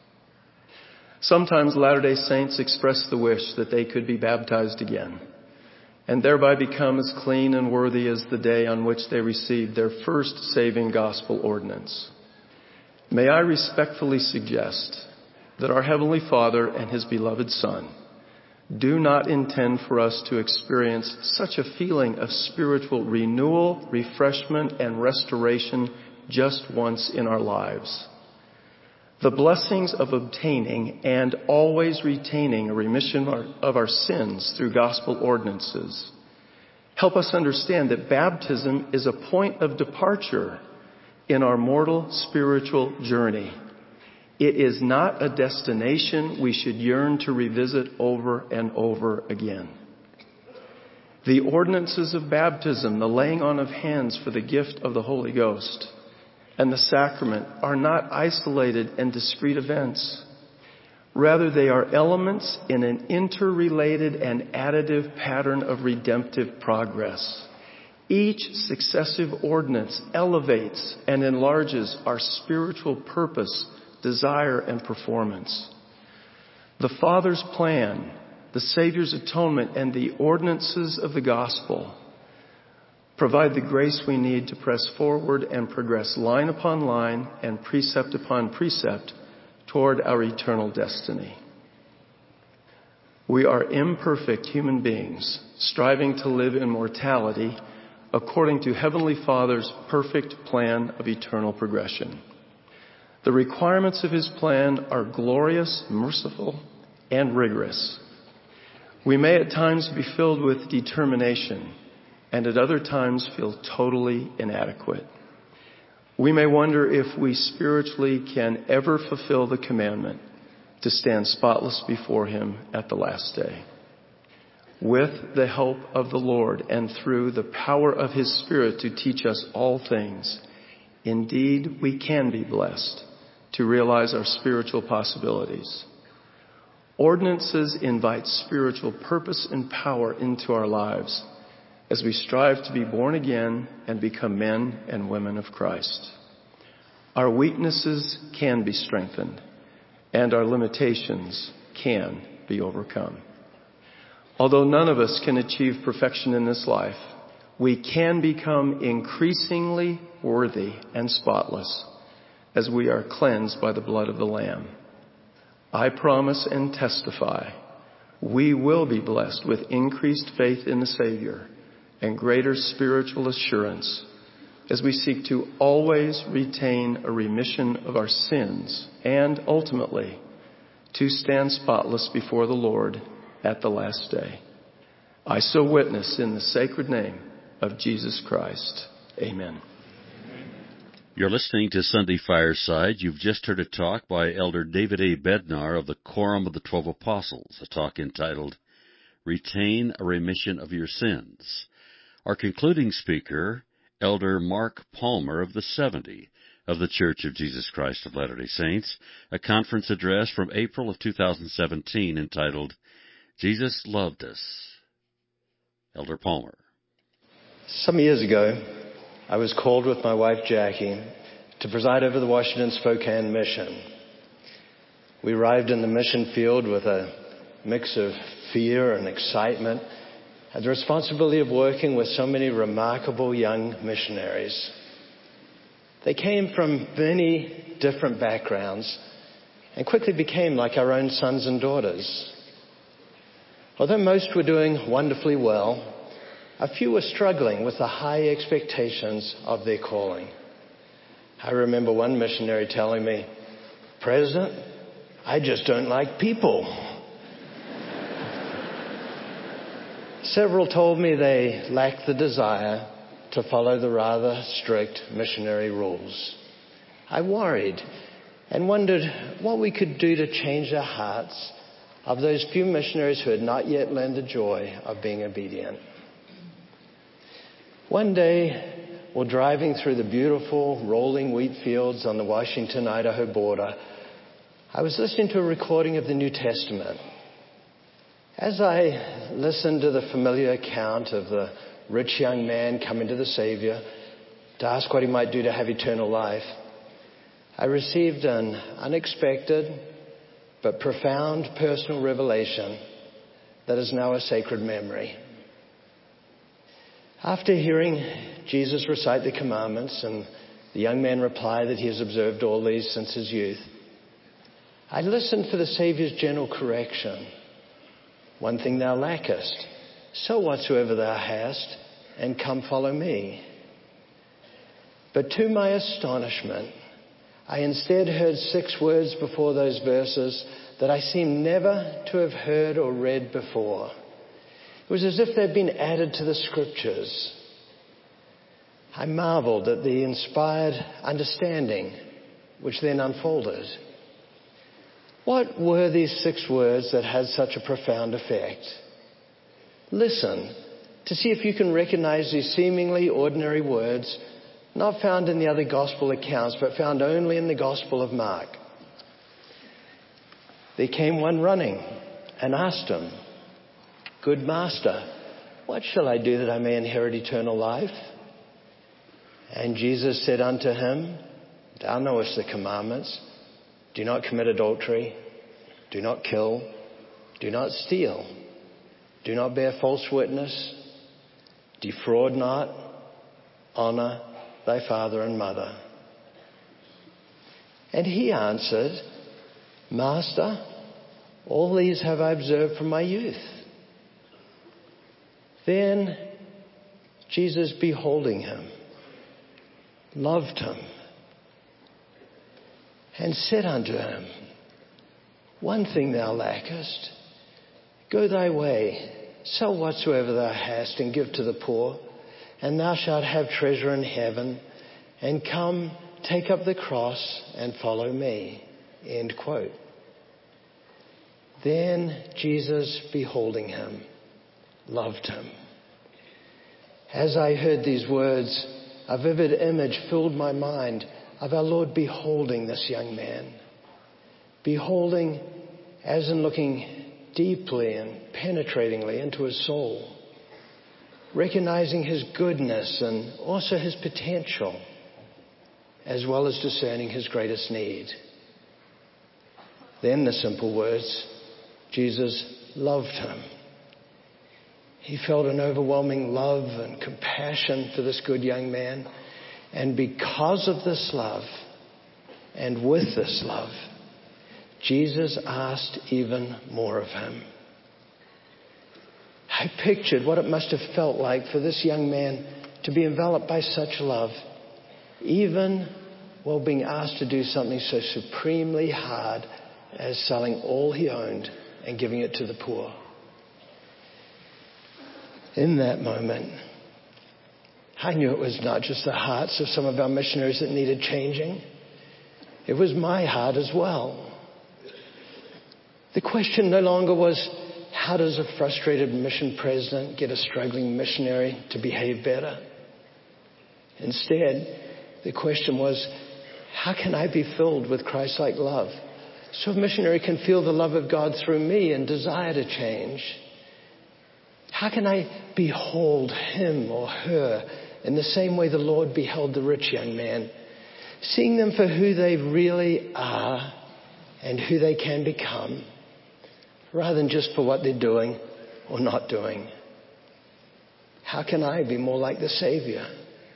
Sometimes Latter-day Saints express the wish that they could be baptized again, and thereby become as clean and worthy as the day on which they received their first saving gospel ordinance. May I respectfully suggest that our Heavenly Father and His beloved Son do not intend for us to experience such a feeling of spiritual renewal, refreshment, and restoration just once in our lives. The blessings of obtaining and always retaining a remission of our sins through gospel ordinances help us understand that baptism is a point of departure in our mortal spiritual journey. It is not a destination we should yearn to revisit over and over again. The ordinances of baptism, the laying on of hands for the gift of the Holy Ghost, and the sacrament are not isolated and discrete events. Rather, they are elements in an interrelated and additive pattern of redemptive progress. Each successive ordinance elevates and enlarges our spiritual purpose, desire, and performance. The Father's plan, the Savior's atonement, and the ordinances of the gospel provide the grace we need to press forward and progress line upon line and precept upon precept toward our eternal destiny. We are imperfect human beings striving to live in mortality according to Heavenly Father's perfect plan of eternal progression. The requirements of His plan are glorious, merciful, and rigorous. We may at times be filled with determination and at other times feel totally inadequate. We may wonder if we spiritually can ever fulfill the commandment to stand spotless before Him at the last day. With the help of the Lord and through the power of His Spirit to teach us all things, indeed we can be blessed to realize our spiritual possibilities. Ordinances invite spiritual purpose and power into our lives as we strive to be born again and become men and women of Christ. Our weaknesses can be strengthened, and our limitations can be overcome. Although none of us can achieve perfection in this life, we can become increasingly worthy and spotless as we are cleansed by the blood of the Lamb. I promise and testify we will be blessed with increased faith in the Savior and greater spiritual assurance as we seek to always retain a remission of our sins and ultimately to stand spotless before the Lord at the last day. I so witness in the sacred name of Jesus Christ. Amen. You're listening to Sunday Fireside. You've just heard a talk by Elder David A. Bednar of the Quorum of the Twelve Apostles, a talk entitled, Retain a Remission of Your Sins. Our concluding speaker, Elder Mark Palmer of the seventy of the Church of Jesus Christ of Latter-day Saints, a conference address from April of two thousand seventeen entitled, Jesus Loved Us. Elder Palmer. Some years ago, I was called with my wife Jackie to preside over the Washington Spokane mission. We arrived in the mission field with a mix of fear and excitement at the responsibility of working with so many remarkable young missionaries. They came from many different backgrounds and quickly became like our own sons and daughters. Although most were doing wonderfully well, a few were struggling with the high expectations of their calling. I remember one missionary telling me, "President, I just don't like people." Several told me they lacked the desire to follow the rather strict missionary rules. I worried and wondered what we could do to change the hearts of those few missionaries who had not yet learned the joy of being obedient. One day, while driving through the beautiful rolling wheat fields on the Washington-Idaho border, I was listening to a recording of the New Testament. As I listened to the familiar account of the rich young man coming to the Savior to ask what he might do to have eternal life, I received an unexpected but profound personal revelation that is now a sacred memory. After hearing Jesus recite the commandments and the young man reply that he has observed all these since his youth, I listened for the Savior's gentle correction. One thing thou lackest, sell whatsoever thou hast, and come follow me. But to my astonishment, I instead heard six words before those verses that I seemed never to have heard or read before. It was as if they'd been added to the scriptures. I marveled at the inspired understanding which then unfolded. What were these six words that had such a profound effect? Listen to see if you can recognize these seemingly ordinary words, not found in the other gospel accounts, but found only in the Gospel of Mark. There came one running and asked him, "Good master, what shall I do that I may inherit eternal life?" And Jesus said unto him, "Thou knowest the commandments. Do not commit adultery. Do not kill. Do not steal. Do not bear false witness. Defraud not. Honor thy father and mother." And he answered, "Master, all these have I observed from my youth." Then Jesus, beholding him, loved him, and said unto him, "One thing thou lackest. Go thy way, sell whatsoever thou hast, and give to the poor, and thou shalt have treasure in heaven, and come, take up the cross, and follow me." End quote. Then Jesus, beholding him, loved him. As I heard these words, a vivid image filled my mind of our Lord beholding this young man. Beholding as in looking deeply and penetratingly into his soul. recognizing his goodness and also his potential, as well as discerning his greatest need. Then the simple words, Jesus loved him. He felt an overwhelming love and compassion for this good young man. And because of this love, and with this love, Jesus asked even more of him. I pictured what it must have felt like for this young man to be enveloped by such love, even while being asked to do something so supremely hard as selling all he owned and giving it to the poor. In that moment, I knew it was not just the hearts of some of our missionaries that needed changing. It was my heart as well. The question no longer was, how does a frustrated mission president get a struggling missionary to behave better? Instead, the question was, how can I be filled with Christ-like love so a missionary can feel the love of God through me and desire to change? How can I behold him or her in the same way the Lord beheld the rich young man, seeing them for who they really are and who they can become, rather than just for what they're doing or not doing? How can I be more like the Savior?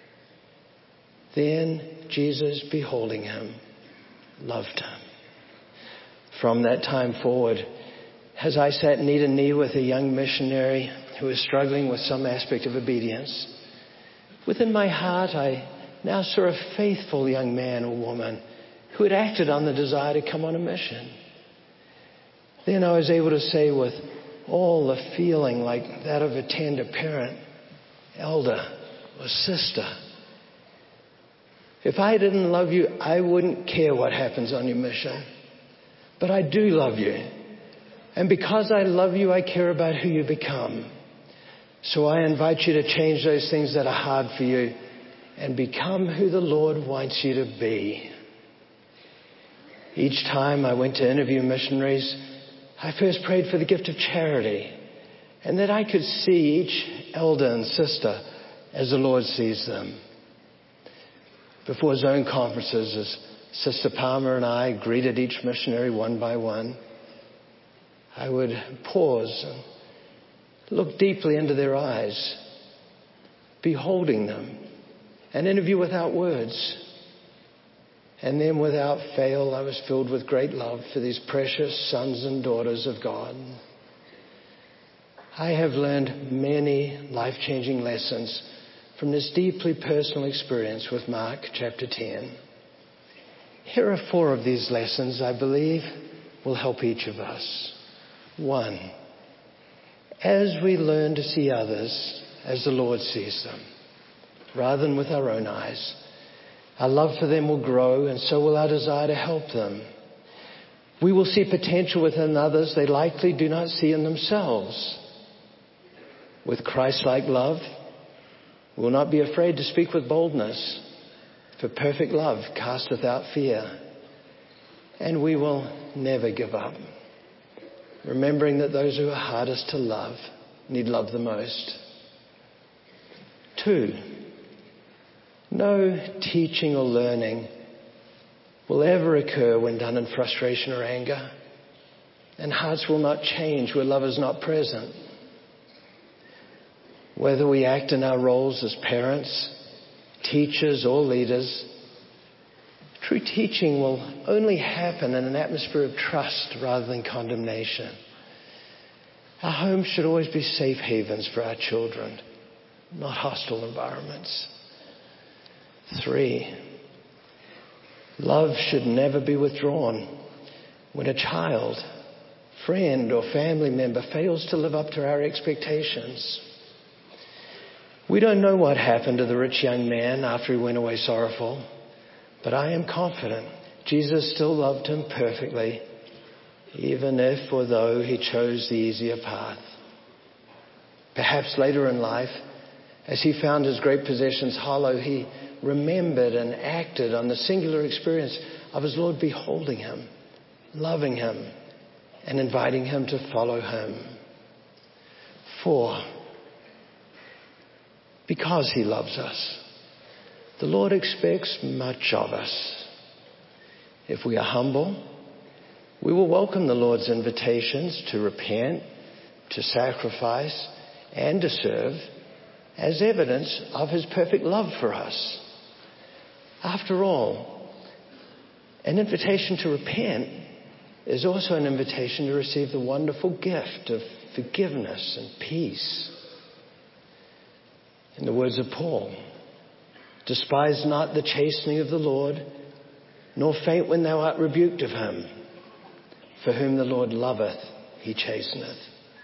Then Jesus, beholding him, loved him. From that time forward, as I sat knee to knee with a young missionary who was struggling with some aspect of obedience, within my heart I now saw a faithful young man or woman who had acted on the desire to come on a mission. Then I was able to say with all the feeling like that of a tender parent, elder or sister, if I didn't love you, I wouldn't care what happens on your mission. But I do love you. And because I love you, I care about who you become. So I invite you to change those things that are hard for you and become who the Lord wants you to be. Each time I went to interview missionaries, I first prayed for the gift of charity and that I could see each elder and sister as the Lord sees them. Before zone conferences, as Sister Palmer and I greeted each missionary one by one, I would pause and look deeply into their eyes, beholding them, and interview without words. And then without fail, I was filled with great love for these precious sons and daughters of God. I have learned many life-changing lessons from this deeply personal experience with Mark chapter ten. Here are four of these lessons I believe will help each of us. One, as we learn to see others as the Lord sees them, rather than with our own eyes, our love for them will grow, and so will our desire to help them. We will see potential within others they likely do not see in themselves. With Christ-like love, we will not be afraid to speak with boldness, for perfect love casteth out fear. And we will never give up, remembering that those who are hardest to love need love the most. Two, no teaching or learning will ever occur when done in frustration or anger, and hearts will not change where love is not present. Whether we act in our roles as parents, teachers, or leaders, true teaching will only happen in an atmosphere of trust rather than condemnation. Our homes should always be safe havens for our children, not hostile environments. Three, love should never be withdrawn when a child, friend, or family member fails to live up to our expectations. We don't know what happened to the rich young man after he went away sorrowful, but I am confident Jesus still loved him perfectly, even if or though he chose the easier path. Perhaps later in life, as he found his great possessions hollow, he remembered and acted on the singular experience of his Lord beholding him, loving him, and inviting him to follow him. Four, because he loves us. The Lord expects much of us. If we are humble, we will welcome the Lord's invitations to repent, to sacrifice, and to serve as evidence of his perfect love for us. After all, an invitation to repent is also an invitation to receive the wonderful gift of forgiveness and peace. In the words of Paul, despise not the chastening of the Lord, nor faint when thou art rebuked of him. For whom the Lord loveth, he chasteneth.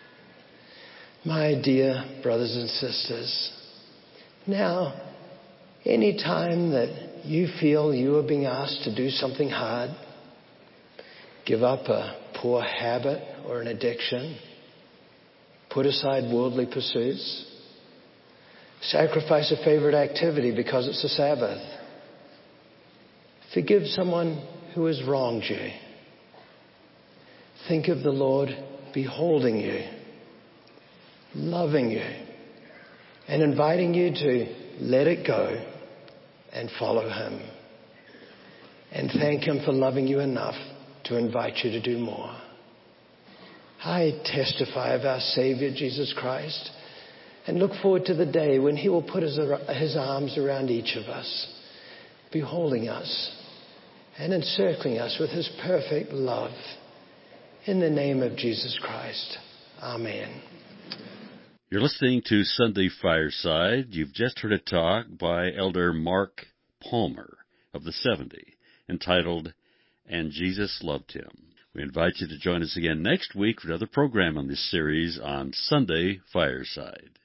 My dear brothers and sisters, now, any time that you feel you are being asked to do something hard, give up a poor habit or an addiction, put aside worldly pursuits, sacrifice a favorite activity because it's a Sabbath, forgive someone who has wronged you, think of the Lord beholding you, loving you, and inviting you to let it go and follow him. And thank him for loving you enough to invite you to do more. I testify of our Savior, Jesus Christ, and look forward to the day when he will put his, his arms around each of us, beholding us and encircling us with his perfect love. In the name of Jesus Christ. Amen. You're listening to Sunday Fireside. You've just heard a talk by Elder Mark Palmer of the seventy, entitled, And Jesus Loved Him. We invite you to join us again next week for another program on this series on Sunday Fireside.